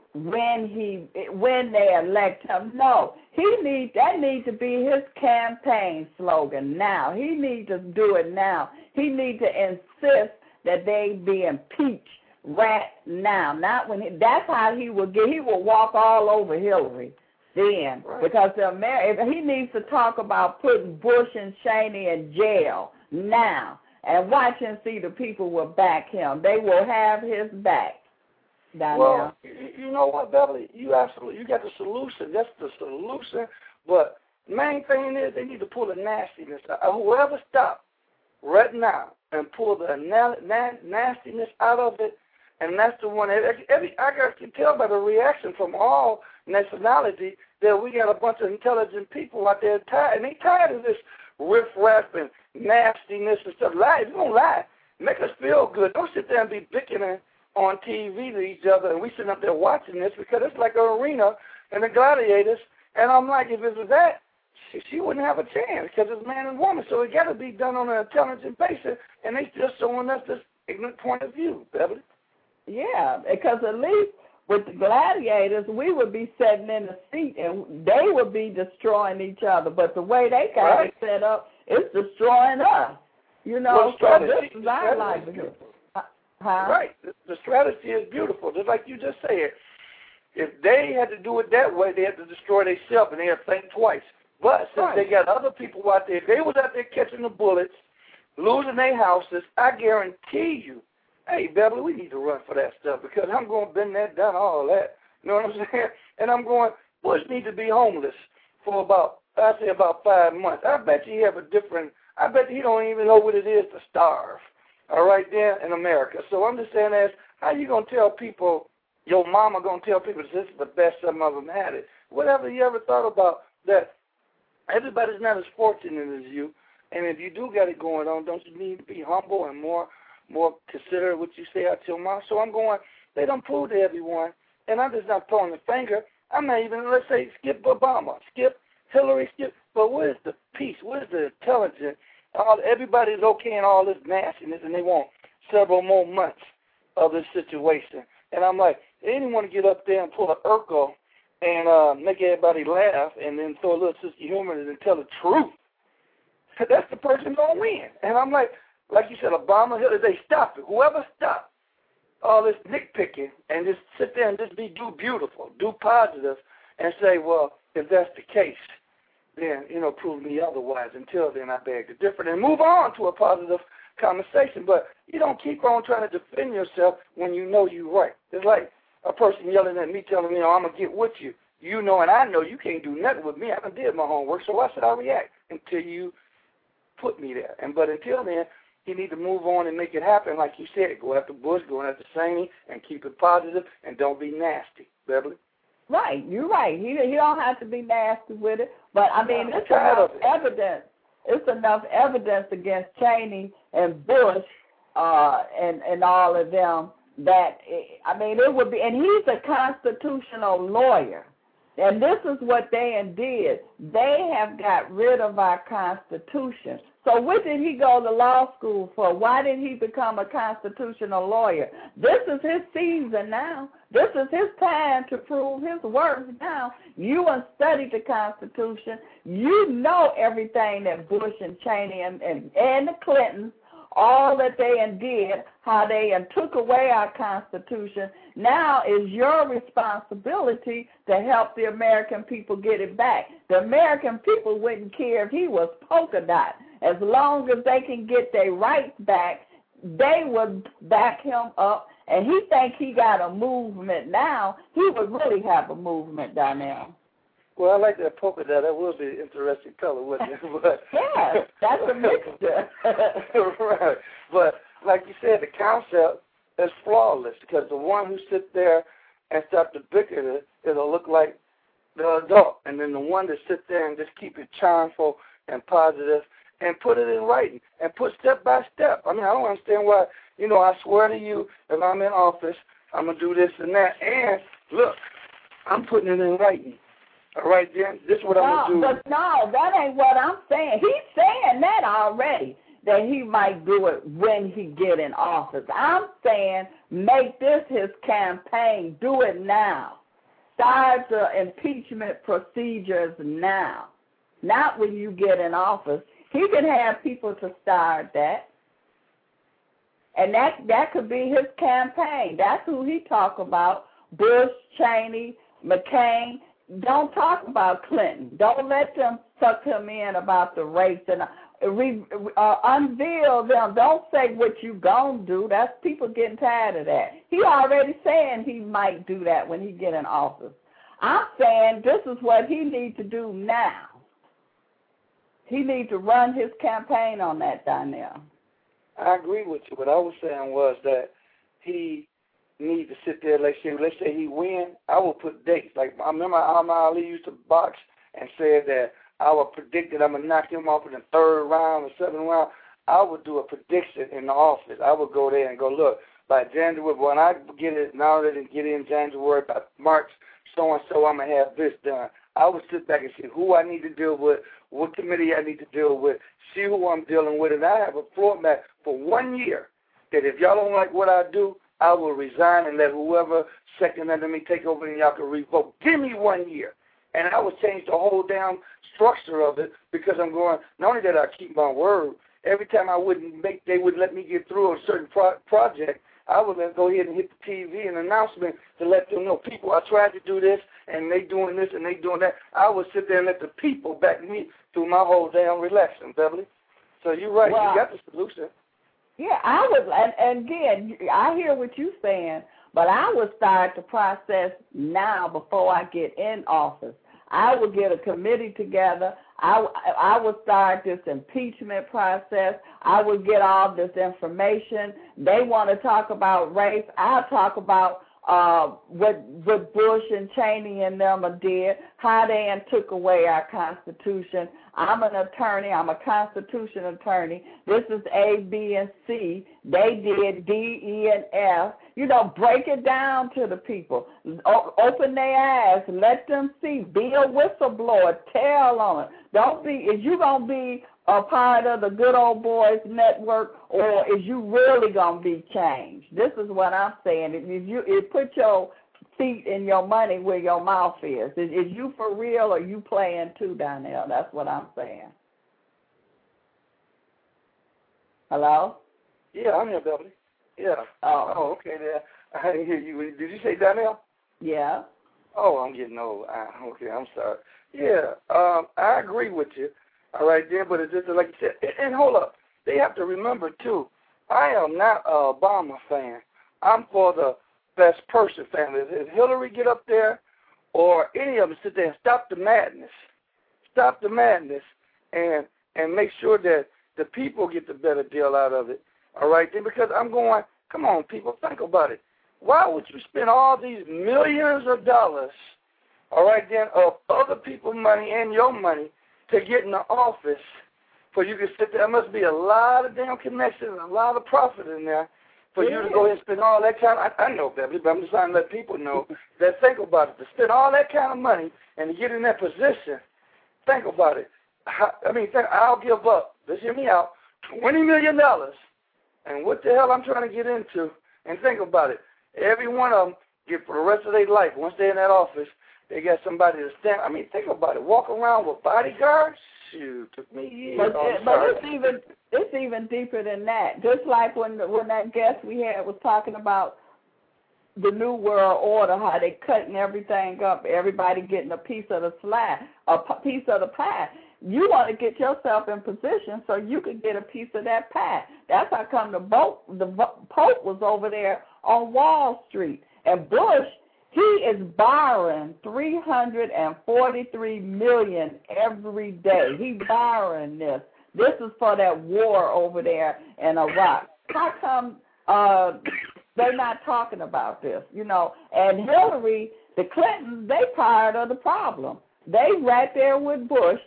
when they elect him. No, that needs to be his campaign slogan now. He needs to do it now. He needs to insist that they be impeached right now. Not when that's how he will walk all over Hillary then. Right. Because he needs to talk about putting Bush and Cheney in jail now, and watch and see the people will back him. They will have his back. Well, you know what, Beverly? You got the solution. That's the solution. But the main thing is they need to pull the nastiness out. Whoever stopped right now and pull the nastiness out of it, and that's the one. I can tell by the reaction from all nationality that we got a bunch of intelligent people out there tired, and they tired of this riff-raff and nastiness and stuff. Lie, if you don't lie, make us feel good. Don't sit there and be bickering on TV to each other, and we sitting up there watching this, because it's like an arena and the gladiators. And I'm like, if it was that, she wouldn't have a chance, because it's man and woman. So it got to be done on an intelligent basis, and they still showing us this ignorant point of view, Beverly. Yeah, because at least with the gladiators, we would be sitting in the seat, and they would be destroying each other. But the way they got it set up, it's destroying us. You know, so this is our livelihood. Right. The strategy is beautiful, just like you just said. If they had to do it that way, they had to destroy themselves, and they had to think twice. But since they got other people out there, if they was out there catching the bullets, losing their houses, I guarantee you, hey, Beverly, we need to run for that stuff, because I'm going to bend that down, all that. You know what I'm saying? And I'm going, Bush needs to be homeless for about 5 months. I bet he don't even know what it is to starve, all right, there in America. So I'm just saying, how you going to tell people your mama going to tell people this is the best some of them had it. Whatever you ever thought about that, everybody's not as fortunate as you. And if you do got it going on, don't you need to be humble and more considerate what you say out to your mouth? So I'm going, they don't prove to everyone. And I'm just not throwing the finger. I'm not even, let's say, skip Obama, skip Hillary, but where's the peace? Where's the intelligence? Everybody's okay in all this nastiness, and they want several more months of this situation. And I'm like, they didn't want to get up there and pull an Urkel and make everybody laugh and then throw a little sister humor and tell the truth. That's the person going to win. And I'm like you said, Obama, Hillary, they stop it. Whoever stopped all this nitpicking and just sit there and just do beautiful, do positive, and say, well, if that's the case, then, prove me otherwise. Until then, I beg to differ. And move on to a positive conversation. But you don't keep on trying to defend yourself when you know you're right. It's like a person yelling at me, telling me, I'm going to get with you. You know and I know you can't do nothing with me. I done did my homework, so why should I react until you put me there? But until then, you need to move on and make it happen. Like you said, go after Bush, go after Cheney, and keep it positive, and don't be nasty. Beverly? Right, you're right. He don't have to be nasty with it. But, I mean, it's enough evidence against Cheney and Bush and all of them that, it would be, and he's a constitutional lawyer. And this is what they did. They have got rid of our Constitution. So what did he go to law school for? Why did he become a constitutional lawyer? This is his season now. This is his time to prove his worth now. You have studied the Constitution. You know everything that Bush and Cheney and the Clintons, all that they did, how they took away our Constitution. Now is your responsibility to help the American people get it back. The American people wouldn't care if he was polka dot. As long as they can get their rights back, they would back him up. And he think he got a movement now. He would really have a movement down there. Well, I like that polka dot. That would be an interesting color, wouldn't it? But yeah, that's a mixture. Right. But like you said, the concept is flawless because the one who sits there and start to bicker it'll look like the adult. And then the one that sits there and just keep it charmful and positive and put it in writing and put step by step. I don't understand why, I swear to you, if I'm in office, I'm going to do this and that. And look, I'm putting it in writing. All right, Jen, this is what I'm going to do. But no, that ain't what I'm saying. He's saying that already, that he might do it when he get in office. I'm saying make this his campaign. Do it now. Start the impeachment procedures now, not when you get in office. He can have people to start that. And that could be his campaign. That's who he talk about. Bush, Cheney, McCain. Don't talk about Clinton. Don't let them suck him in about the race and unveil them. Don't say what you gonna do. That's people getting tired of that. He already saying he might do that when he get in office. I'm saying this is what he needs to do now. He needs to run his campaign on that down there. I agree with you. What I was saying was that he need to sit there. Let's say he win. I will put dates. Like I remember Muhammad Ali used to box and said that I would predict that I'm gonna knock him off in the 3rd round or 7th round. I would do a prediction in the office. I would go there and go, look, by January, when I get it, now that it get in January, by March, so and so, I'm gonna have this done. I would sit back and see who I need to deal with, what committee I need to deal with, see who I'm dealing with, and I have a floor mat for 1 year that if y'all don't like what I do, I will resign and let whoever second under me take over and y'all can revoke. Give me 1 year. And I would change the whole damn structure of it because I'm going, not only that I keep my word, every time they would let me get through a certain project, I would then go ahead and hit the TV and announcement to let them know, people, I tried to do this, and they doing this, and they doing that. I would sit there and let the people back me through my whole damn election, Beverly. So you're right. Well, you got the solution. Yeah, I would, and again, I hear what you're saying, but I would start the process now before I get in office. I would get a committee together. I would start this impeachment process. I would get all this information. They want to talk about race. I'll talk about what Bush and Cheney and them did, how they took away our Constitution. I'm an attorney. I'm a Constitution attorney. This is A, B, and C. They did D, E, and F. You know, break it down to the people. Open their eyes. Let them see. Be a whistleblower. Tell on it. Don't be, is you going to be a part of the Good Old Boys Network, or is you really going to be changed? This is what I'm saying. If you put your feet in your money where your mouth is. Is you for real or you playing too, Donnell? That's what I'm saying. Hello? Yeah, I'm here, Beverly. Yeah. Oh, okay. There. I didn't hear you. Did you say Donnell? Yeah. Oh, I'm getting old. Okay, I'm sorry. Yeah, I agree with you. All right, then, but it's just like you said. And hold up. They have to remember, too, I am not an Obama fan. I'm for the best person family. If Hillary get up there or any of them sit there and stop the madness. Stop the madness and make sure that the people get the better deal out of it. All right, then, because I'm going, come on, people, think about it. Why would you spend all these millions of dollars, all right, then, of other people's money and your money to get in the office for you to sit there? There must be a lot of damn connections and a lot of profit in there for you to go ahead and spend all that kind of, I know, Beverly, but I'm just trying to let people know that think about it. To spend all that kind of money and to get in that position, think about it. I'll give up, let's hear me out, $20 million. And what the hell I'm trying to get into, and think about it. Every one of them get for the rest of their life, once they're in that office, they got somebody to stand. I mean, think about it. Walk around with bodyguards? Shoot, took me years. But it's even deeper than that. Just like when that guest we had was talking about the New World Order, how they cutting everything up, everybody getting a piece of the piece of the pie. You want to get yourself in position so you could get a piece of that pie. That's how come the Pope was over there on Wall Street. And Bush, he is borrowing $343 million every day. He's borrowing this. This is for that war over there in Iraq. How come they're not talking about this? You know, and Hillary, the Clintons, they part of the problem. They right there with Bush.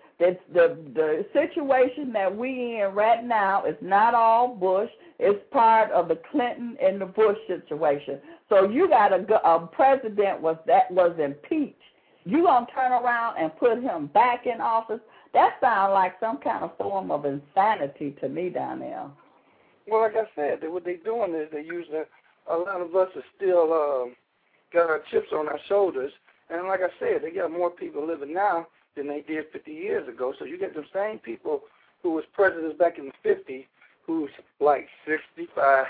The situation that we in right now is not all Bush. It's part of the Clinton and the Bush situation. So you got a president was impeached. You gonna turn around and put him back in office? That sounds like some kind of form of insanity to me down there. Well, like I said, what they're doing is they're using a lot of us are still got our chips on our shoulders. And like I said, they got more people living now than they did 50 years ago. So you get the same people who was presidents back in the 50s who's like 65,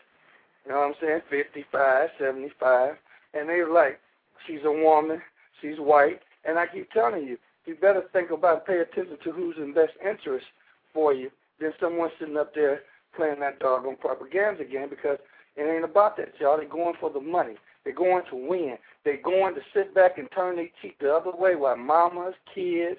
you know what I'm saying, 55, 75, and they're like, she's a woman, she's white, and I keep telling you, you better think about, pay attention to who's in best interest for you than someone sitting up there playing that doggone propaganda game, because it ain't about that, y'all. They're going for the money. They're going to win. They're going to sit back and turn their cheek the other way while mamas, kids,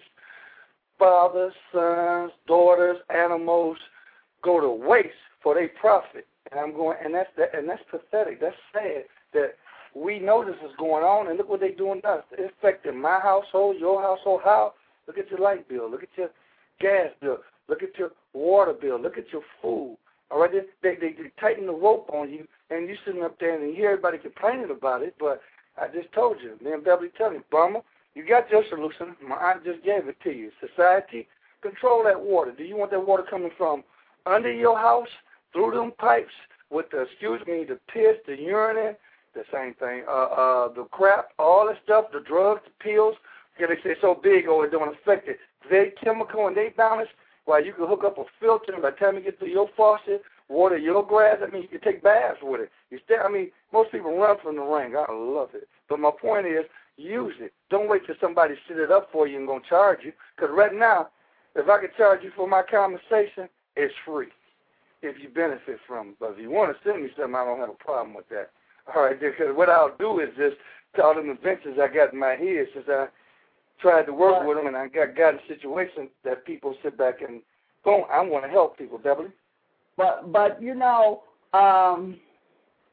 fathers, sons, daughters, animals go to waste for their profit. And that's pathetic. That's sad that we know this is going on, and look what they're doing to us. It's affecting my household, your household. How? Look at your light bill. Look at your gas bill. Look at your water bill. Look at your food. All right, they tighten the rope on you, and you sitting up there and you hear everybody complaining about it. But I just told you, me and Beverly telling you, Burma, you got your solution. My aunt just gave it to you. Society, control that water. Do you want that water coming from under your house, through them pipes, with the, the piss, the urine, the same thing, the crap, all that stuff, the drugs, the pills? Yeah, they say it's so big, it don't affect it. They chemical and they balance. While you can hook up a filter, and by the time you get to your faucet, water your grass, you can take baths with it. Most people run from the rain. I love it. But my point is, use it. Don't wait till somebody set it up for you and going to charge you. Because right now, if I could charge you for my conversation, it's free if you benefit from it. But if you want to send me something, I don't have a problem with that. All right, because what I'll do is just tell them adventures I got in my head since I tried to work with them, and I got in situations that people sit back and go, I want to help people, Beverly. But you know,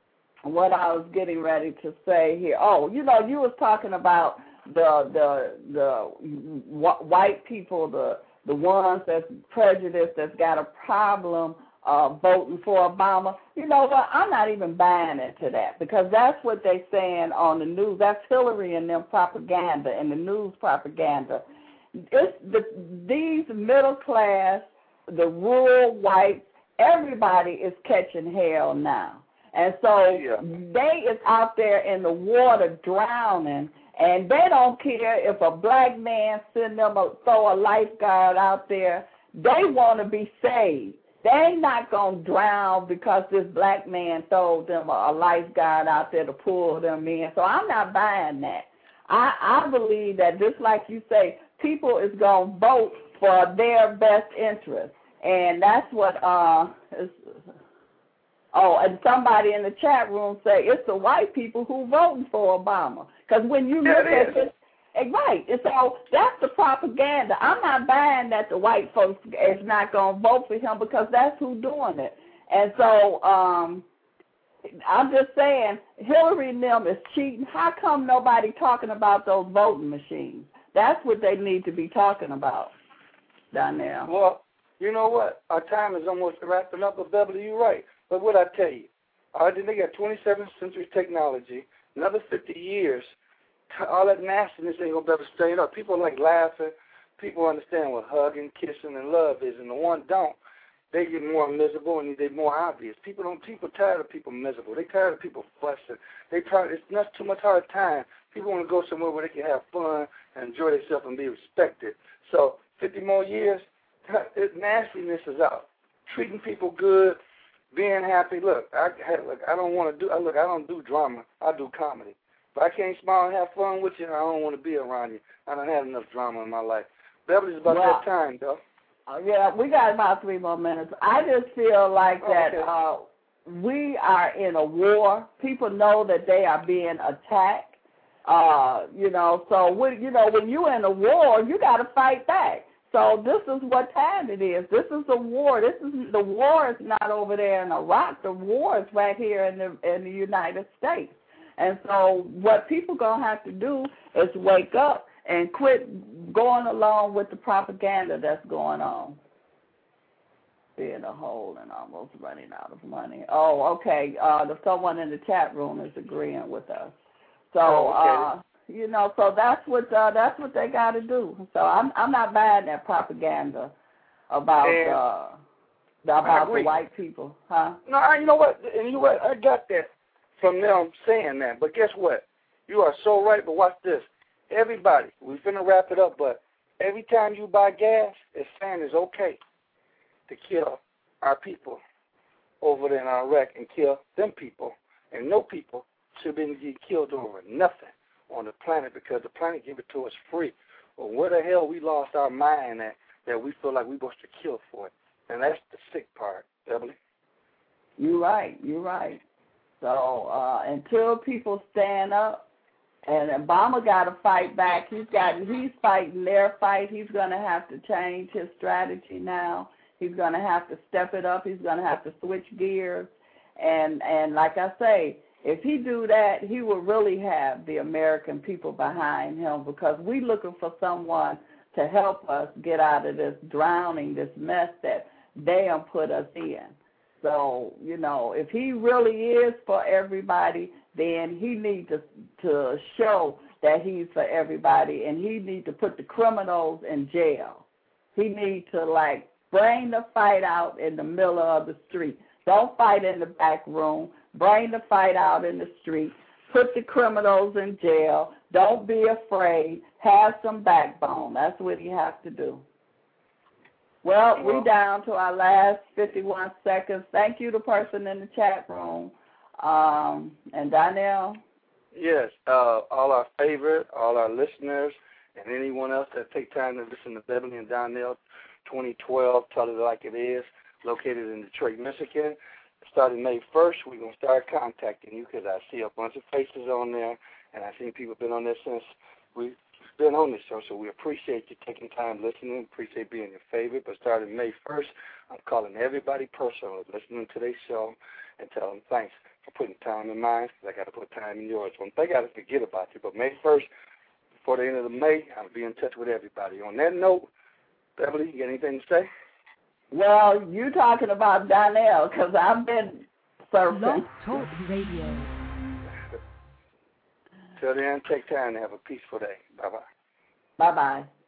what I was getting ready to say here. Oh, you know, you was talking about the white people, the ones that's prejudiced, that's got a problem voting for Obama. You know what? I'm not even buying into that, because that's what they're saying on the news. That's Hillary and them propaganda and the news propaganda. It's these middle class, the rural whites, everybody is catching hell now. And so they is out there in the water drowning, and they don't care if a black man send them throw a lifeguard out there. They want to be saved. They ain't not going to drown because this black man throw them a lifeguard out there to pull them in. So I'm not buying that. I believe that, just like you say, people is going to vote for their best interest. And that's what, and somebody in the chat room say it's the white people who voting for Obama. Because when you look at it, right, and so that's the propaganda. I'm not buying that the white folks is not going to vote for him, because that's who's doing it. And so I'm just saying, Hillary and them is cheating. How come nobody talking about those voting machines? That's what they need to be talking about down there. Well, you know what? Our time is almost wrapping up, but Beverly, you're right. But what I tell you, they got 27th century technology, another 50 years, all that nastiness ain't going to be able to straighten up. People like laughing. People understand what hugging, kissing, and love is, and the one don't. They get more miserable and they're more obvious. People tired of people miserable. They tired of people fussing. It's not too much hard time. People want to go somewhere where they can have fun and enjoy themselves and be respected. So 50 more years, nastiness is out. Treating people good, being happy. Look, I don't do drama. I do comedy. If I can't smile and have fun with you, I don't want to be around you. I don't have enough drama in my life. Beverly's about that time, though. Yeah, we got about 3 more minutes. I just feel like that we are in a war. People know that they are being attacked. So when you're in a war, you got to fight back. So this is what time it is. This is a war. The war is not over there in Iraq. The war is right here in the United States. And so what people going to have to do is wake up and quit going along with the propaganda that's going on. Being a hole and almost running out of money. Oh, okay. Someone in the chat room is agreeing with us. So, so that's what they got to do. So I'm not buying that propaganda about the white people, huh? No, you know what? I got that from them saying that. But guess what? You are so right. But watch this. Everybody, we're finna wrap it up. But every time you buy gas, it's saying it's okay to kill our people over there in Iraq and kill them people. And no people should be killed over nothing on the planet, because the planet gave it to us free. Well, where the hell we lost our mind at that we feel like we're supposed to kill for it? And that's the sick part, Beverly. You're right. So until people stand up, and Obama got to fight back. He's fighting their fight. He's going to have to change his strategy now. He's going to have to step it up. He's going to have to switch gears. And like I say, if he do that, he will really have the American people behind him, because we looking for someone to help us get out of this drowning, this mess that they have put us in. So, if he really is for everybody, then he needs to show that he's for everybody, and he needs to put the criminals in jail. He needs to, bring the fight out in the middle of the street. Don't fight in the back room. Bring the fight out in the street. Put the criminals in jail. Don't be afraid. Have some backbone. That's what he has to do. Well, we're down to our last 51 seconds. Thank you, the person in the chat room. And Donnell? Yes, all our favorite, all our listeners, and anyone else that take time to listen to Beverly and Donnell 2012, Tell It Like It Is, located in Detroit, Michigan. Starting May 1st, we're going to start contacting you, because I see a bunch of faces on there, and I've seen people been on there since we've been on this show, so we appreciate you taking time listening, appreciate being your favorite. But starting May 1st, I'm calling everybody personally listening to this show and tell them thanks for putting time in mine, because I got to put time in yours. One thing I got to forget about you, but May 1st, before the end of the May, I'll be in touch with everybody. On that note, Beverly, you got anything to say? Well, you talking about Donnell, because I've been surfing. Blog Talk Radio. Till then, take time to have a peaceful day. Bye-bye. Bye-bye.